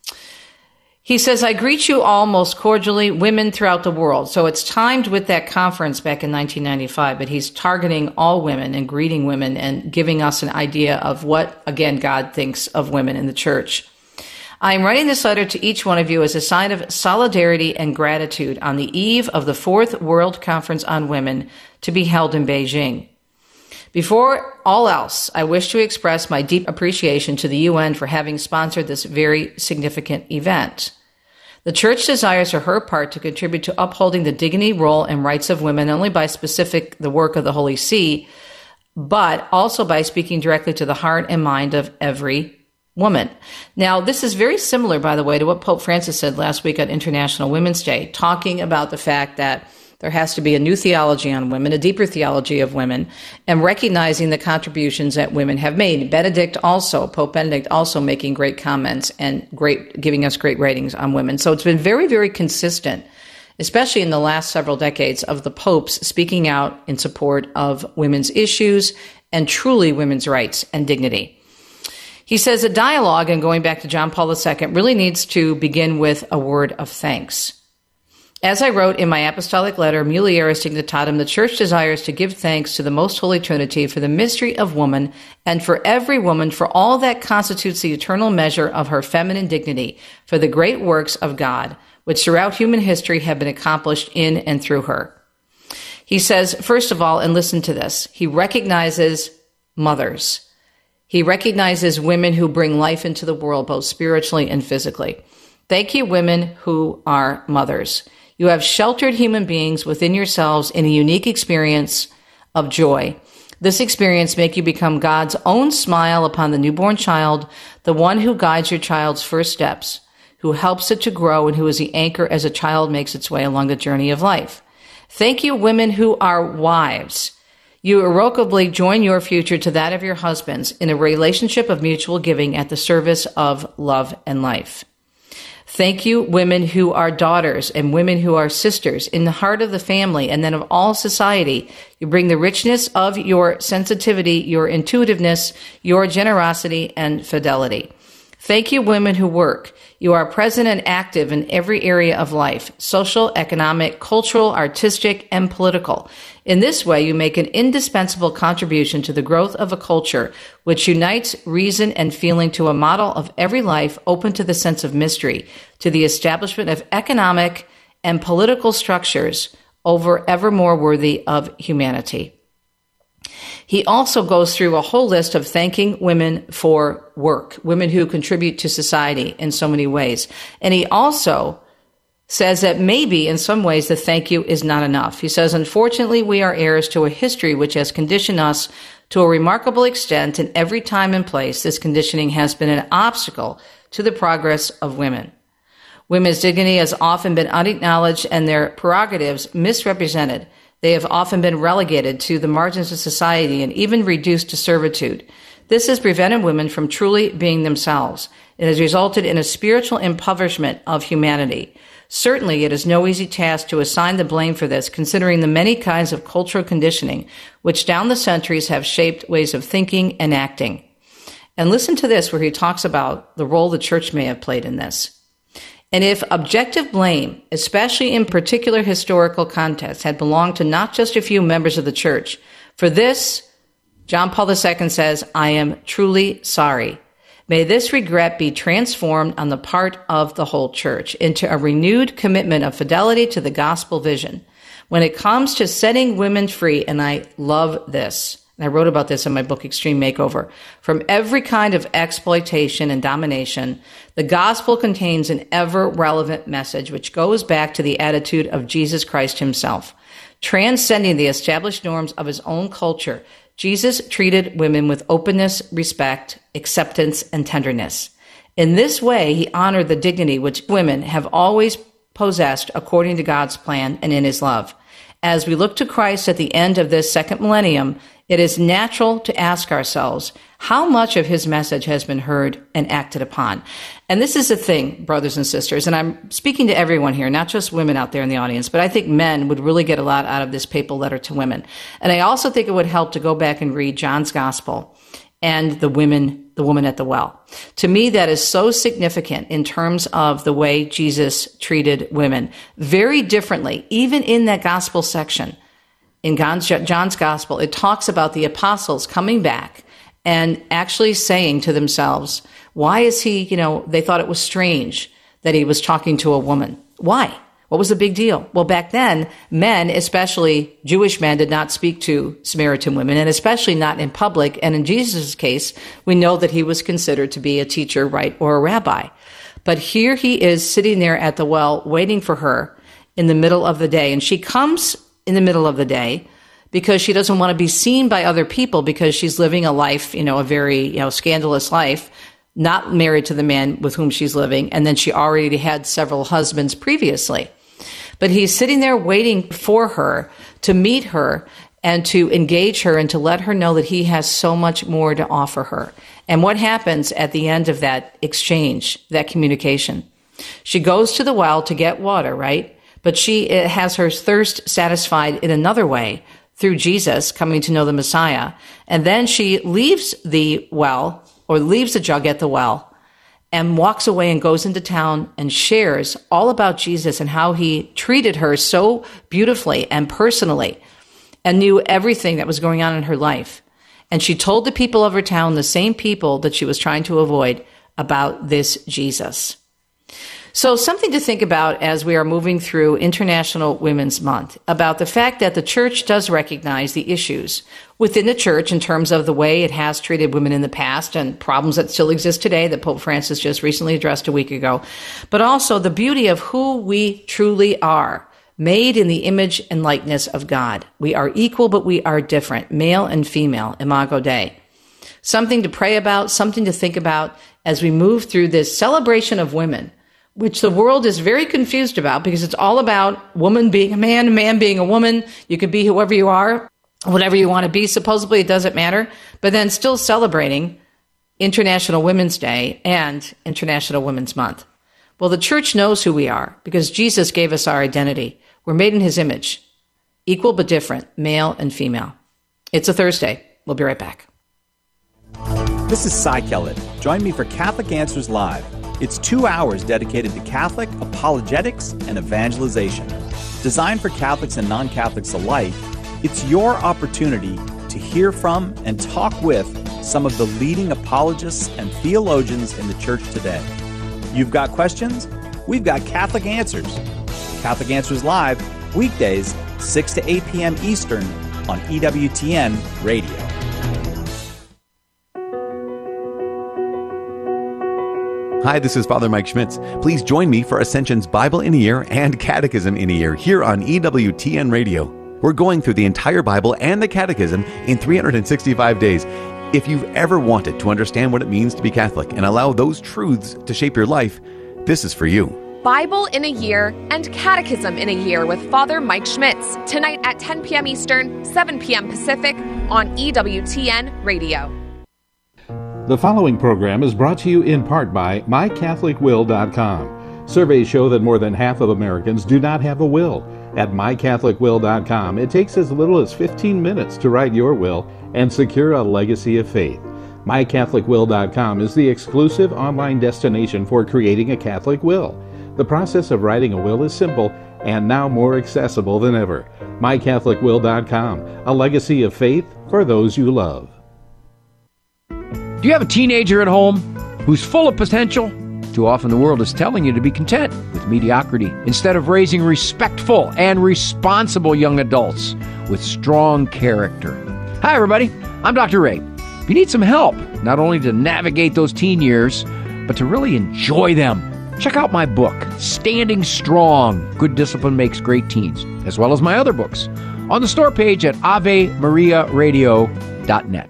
He says, I greet you all most cordially, women throughout the world. So it's timed with that conference back in nineteen ninety-five, but he's targeting all women and greeting women and giving us an idea of what, again, God thinks of women in the church. I am writing this letter to each one of you as a sign of solidarity and gratitude on the eve of the Fourth World Conference on Women to be held in Beijing. Before all else, I wish to express my deep appreciation to the U N for having sponsored this very significant event. The Church desires for her part to contribute to upholding the dignity, role, and rights of women, not only by specific the work of the Holy See, but also by speaking directly to the heart and mind of every woman. Now, this is very similar, by the way, to what Pope Francis said last week on International Women's Day, talking about the fact that there has to be a new theology on women, a deeper theology of women, and recognizing the contributions that women have made. Benedict also, Pope Benedict also making great comments and great, giving us great ratings on women. So it's been very, very consistent, especially in the last several decades, of the popes speaking out in support of women's issues and truly women's rights and dignity. He says a dialogue, and going back to John Paul the Second, really needs to begin with a word of thanks. As I wrote in my apostolic letter, Mulieris Dignitatem, the Church desires to give thanks to the Most Holy Trinity for the mystery of woman and for every woman for all that constitutes the eternal measure of her feminine dignity, for the great works of God, which throughout human history have been accomplished in and through her. He says, first of all, and listen to this, he recognizes mothers. He recognizes women who bring life into the world, both spiritually and physically. Thank you, women who are mothers. You have sheltered human beings within yourselves in a unique experience of joy. This experience makes you become God's own smile upon the newborn child, the one who guides your child's first steps, who helps it to grow, and who is the anchor as a child makes its way along the journey of life. Thank you, women who are wives. You irrevocably join your future to that of your husbands in a relationship of mutual giving at the service of love and life. Thank you, women who are daughters and women who are sisters in the heart of the family and then of all society. You bring the richness of your sensitivity, your intuitiveness, your generosity and fidelity. Thank you, women who work. You are present and active in every area of life, social, economic, cultural, artistic, and political. In this way, you make an indispensable contribution to the growth of a culture which unites reason and feeling to a model of every life open to the sense of mystery, to the establishment of economic and political structures over ever more worthy of humanity. He also goes through a whole list of thanking women for work, women who contribute to society in so many ways. And he also says that maybe in some ways the thank you is not enough. He says, unfortunately, we are heirs to a history which has conditioned us to a remarkable extent, and every time and place this conditioning has been an obstacle to the progress of women. Women's dignity has often been unacknowledged and their prerogatives misrepresented. They have often been relegated to the margins of society and even reduced to servitude. This has prevented women from truly being themselves. It has resulted in a spiritual impoverishment of humanity. Certainly, it is no easy task to assign the blame for this, considering the many kinds of cultural conditioning which down the centuries have shaped ways of thinking and acting. And listen to this, where he talks about the role the church may have played in this. And if objective blame, especially in particular historical contexts, had belonged to not just a few members of the church, for this, John Paul the Second says, I am truly sorry. May this regret be transformed on the part of the whole church into a renewed commitment of fidelity to the gospel vision. When it comes to setting women free, and I love this, and I wrote about this in my book, Extreme Makeover, from every kind of exploitation and domination, the gospel contains an ever-relevant message which goes back to the attitude of Jesus Christ himself. Transcending the established norms of his own culture, Jesus treated women with openness, respect, acceptance, and tenderness. In this way, he honored the dignity which women have always possessed according to God's plan and in his love. As we look to Christ at the end of this second millennium, it is natural to ask ourselves, how much of his message has been heard and acted upon? And this is the thing, brothers and sisters, and I'm speaking to everyone here, not just women out there in the audience, but I think men would really get a lot out of this papal letter to women. And I also think it would help to go back and read John's gospel and the women, the woman at the well. To me, that is so significant in terms of the way Jesus treated women. Very differently, even in that gospel section. In John's, John's gospel, it talks about the apostles coming back and actually saying to themselves, why is he, you know, they thought it was strange that he was talking to a woman. Why? What was the big deal? Well, back then, men, especially Jewish men, did not speak to Samaritan women, and especially not in public. And in Jesus' case, we know that he was considered to be a teacher, right, or a rabbi. But here he is sitting there at the well, waiting for her in the middle of the day. And she comes in the middle of the day because she doesn't want to be seen by other people, because she's living a life, you know, a very, you know, scandalous life, not married to the man with whom she's living. And then she already had several husbands previously. But he's sitting there waiting for her to meet her and to engage her and to let her know that he has so much more to offer her. And what happens at the end of that exchange, that communication? She goes to the well to get water, right? But she has her thirst satisfied in another way through Jesus, coming to know the Messiah. And then she leaves the well, or leaves the jug at the well, and walks away and goes into town and shares all about Jesus and how he treated her so beautifully and personally and knew everything that was going on in her life. And she told the people of her town, the same people that she was trying to avoid, about this Jesus. So something to think about as we are moving through International Women's Month, about the fact that the church does recognize the issues within the church in terms of the way it has treated women in the past and problems that still exist today that Pope Francis just recently addressed a week ago, but also the beauty of who we truly are, made in the image and likeness of God. We are equal, but we are different, male and female, Imago Dei. Something to pray about, something to think about as we move through this celebration of women, which the world is very confused about, because it's all about woman being a man, a man being a woman. You can be whoever you are, whatever you want to be. Supposedly it doesn't matter, but then still celebrating International Women's Day and International Women's Month. Well, the church knows who we are because Jesus gave us our identity. We're made in his image, equal but different, male and female. It's a Thursday. We'll be right back. This is Cy Kellett. Join me for Catholic Answers Live. It's two hours dedicated to Catholic apologetics and evangelization. Designed for Catholics and non-Catholics alike, it's your opportunity to hear from and talk with some of the leading apologists and theologians in the church today. You've got questions? We've got Catholic Answers. Catholic Answers Live, weekdays, six to eight p.m. Eastern on E W T N Radio. Hi, this is Father Mike Schmitz. Please join me for Ascension's Bible in a Year and Catechism in a Year here on E W T N Radio. We're going through the entire Bible and the Catechism in three hundred sixty-five days. If you've ever wanted to understand what it means to be Catholic and allow those truths to shape your life, this is for you. Bible in a Year and Catechism in a Year with Father Mike Schmitz. Tonight at ten p.m. Eastern, seven p.m. Pacific on E W T N Radio. The following program is brought to you in part by my catholic will dot com. Surveys show that more than half of Americans do not have a will. At my catholic will dot com, it takes as little as fifteen minutes to write your will and secure a legacy of faith. my catholic will dot com is the exclusive online destination for creating a Catholic will. The process of writing a will is simple and now more accessible than ever. my catholic will dot com, a legacy of faith for those you love. Do you have a teenager at home who's full of potential? Too often the world is telling you to be content with mediocrity instead of raising respectful and responsible young adults with strong character. Hi, everybody. I'm Doctor Ray. If you need some help, not only to navigate those teen years, but to really enjoy them, check out my book, Standing Strong, Good Discipline Makes Great Teens, as well as my other books on the store page at ave maria radio dot net.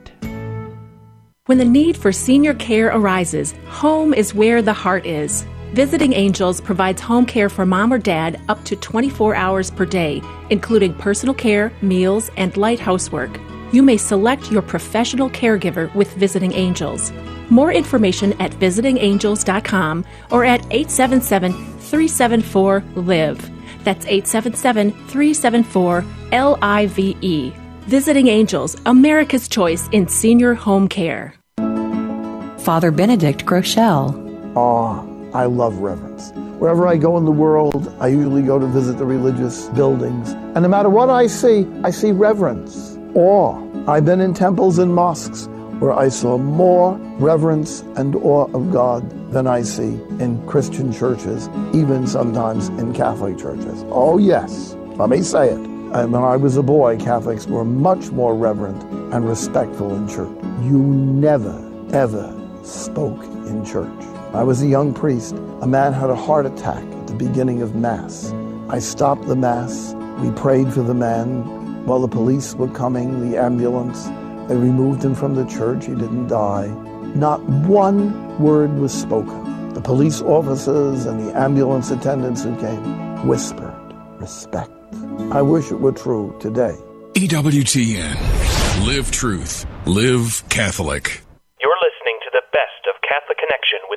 When the need for senior care arises, home is where the heart is. Visiting Angels provides home care for mom or dad up to twenty-four hours per day, including personal care, meals, and light housework. You may select your professional caregiver with Visiting Angels. More information at visiting angels dot com or at eight seven seven, three seven four, L I V E. That's eight seven seven, three seven four, L I V E. Visiting Angels, America's choice in senior home care. Father Benedict Groeschel. Awe. I love reverence. Wherever I go in the world, I usually go to visit the religious buildings. And no matter what I see, I see reverence, awe. I've been in temples and mosques where I saw more reverence and awe of God than I see in Christian churches, even sometimes in Catholic churches. Oh yes, let me say it. And when I was a boy, Catholics were much more reverent and respectful in church. You never, ever spoke in church. I was a young priest. A man had a heart attack at the beginning of Mass. I stopped the Mass. We prayed for the man while the police were coming, the ambulance. They removed him from the church. He didn't die. Not one word was spoken. The police officers and the ambulance attendants who came whispered respect. I wish it were true today. E W T N. Live truth. Live Catholic. You're listening to the best of Catholic Connection with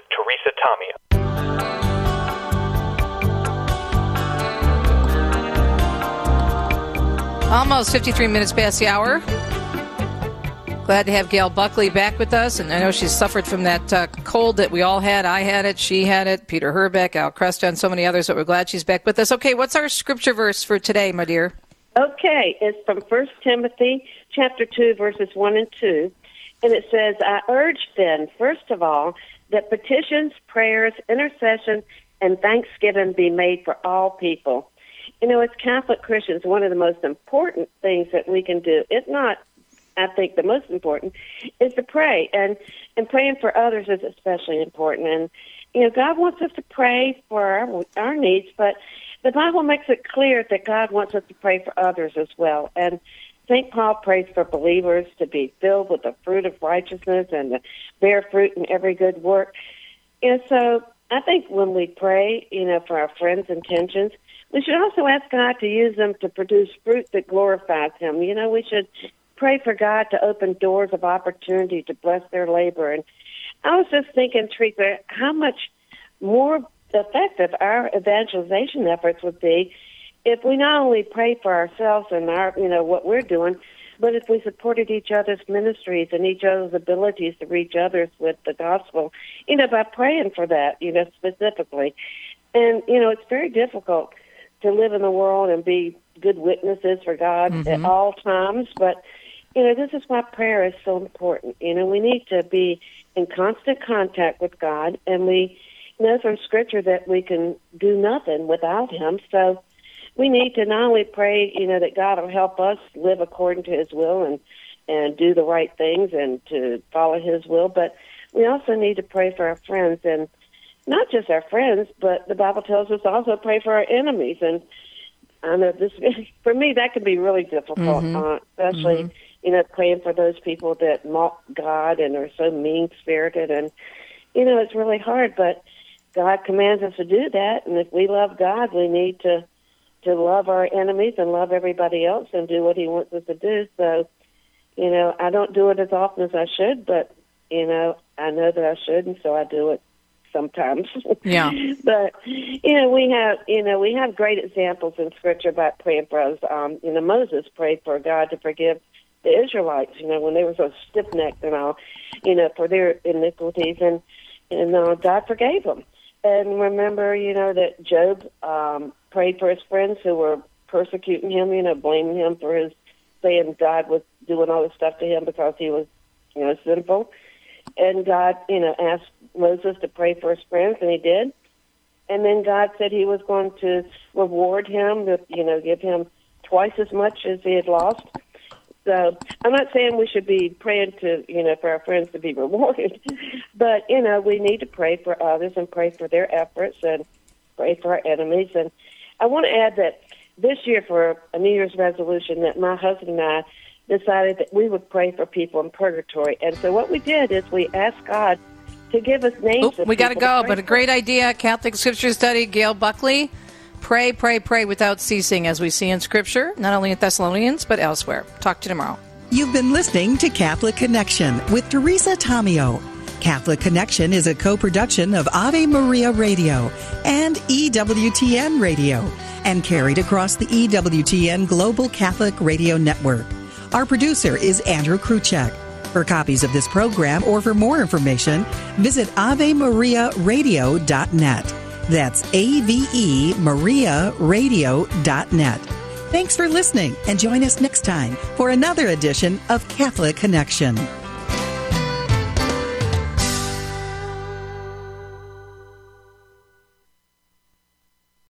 Teresa Tomeo. Almost fifty-three minutes past the hour. Glad to have Gail Buckley back with us, and I know she's suffered from that uh, cold that we all had. I had it, she had it, Peter Herbeck, Al Cresta, and so many others, but we're glad she's back with us. Okay, what's our scripture verse for today, my dear? Okay, it's from First Timothy chapter two, verses one and two, and it says, I urge then, first of all, that petitions, prayers, intercession, and thanksgiving be made for all people. You know, as Catholic Christians, one of the most important things that we can do, if not I think the most important, is to pray. And, and praying for others is especially important. And, you know, God wants us to pray for our, our needs, but the Bible makes it clear that God wants us to pray for others as well. And Saint Paul prays for believers to be filled with the fruit of righteousness and to bear fruit in every good work. And so I think when we pray, you know, for our friends' intentions, we should also ask God to use them to produce fruit that glorifies Him. You know, we should pray for God to open doors of opportunity to bless their labor. And I was just thinking, Teresa, how much more effective our evangelization efforts would be if we not only pray for ourselves and our, you know, what we're doing, But if we supported each other's ministries and each other's abilities to reach others with the gospel, you know, by praying for that, you know, specifically. And, you know, it's very difficult to live in the world and be good witnesses for God mm-hmm. at all times. But, you know, this is why prayer is so important. You know, we need to be in constant contact with God, and we know from Scripture that we can do nothing without Him. So we need to not only pray, you know, that God will help us live according to His will and, and do the right things and to follow His will, but we also need to pray for our friends, and not just our friends, but the Bible tells us also pray for our enemies. And I know this, for me, that can be really difficult, mm-hmm. uh, especially, mm-hmm. you know, praying for those people that mock God and are so mean-spirited. And, you know, it's really hard, but God commands us to do that. And if we love God, we need to, to love our enemies and love everybody else and do what He wants us to do. So, you know, I don't do it as often as I should, but, you know, I know that I should, and so I do it sometimes. Yeah. But, you know, we have, you know, we have great examples in Scripture about praying for us. Um, you know, Moses prayed for God to forgive the Israelites, you know, when they were so stiff-necked and all, you know, for their iniquities, and, and uh, God forgave them. And remember, you know, that Job um, prayed for his friends who were persecuting him, you know, blaming him for his saying God was doing all this stuff to him because he was, you know, sinful. And God, you know, asked Moses to pray for his friends, and he did. And then God said He was going to reward him, to, you know, give him twice as much as he had lost. So I'm not saying we should be praying to, you know, for our friends to be rewarded, but, you know, we need to pray for others and pray for their efforts and pray for our enemies. And I want to add that this year, for a New Year's resolution, that my husband and I decided that we would pray for people in purgatory. And so what we did is we asked God to give us names. Oop, we got to go, but a great idea. Catholic Scripture Study, Gail Buckley. Pray, pray, pray without ceasing, as we see in Scripture, not only in Thessalonians, but elsewhere. Talk to you tomorrow. You've been listening to Catholic Connection with Teresa Tomeo. Catholic Connection is a co-production of Ave Maria Radio and E W T N Radio, and carried across the E W T N Global Catholic Radio Network. Our producer is Andrew Kruchek. For copies of this program or for more information, visit ave maria radio dot net. That's A V E Maria Radio dot net. Thanks for listening, and join us next time for another edition of Catholic Connection.